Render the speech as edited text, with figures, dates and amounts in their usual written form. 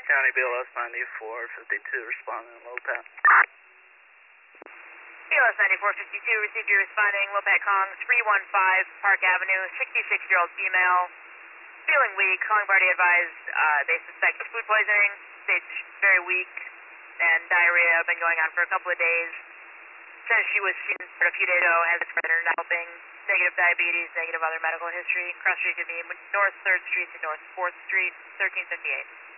County BLS 9452 responding to Lopat. BLS 9452 received you responding Lopat Kong 315 Park Avenue, 66-year-old female, feeling weak, calling party advised they suspect food poisoning, stage very weak, and diarrhea been going on for a couple of days. Says she was seen a few days ago, has further helping, negative diabetes, negative other medical history. Cross street to me, North 3rd Street to North 4th Street, 1358.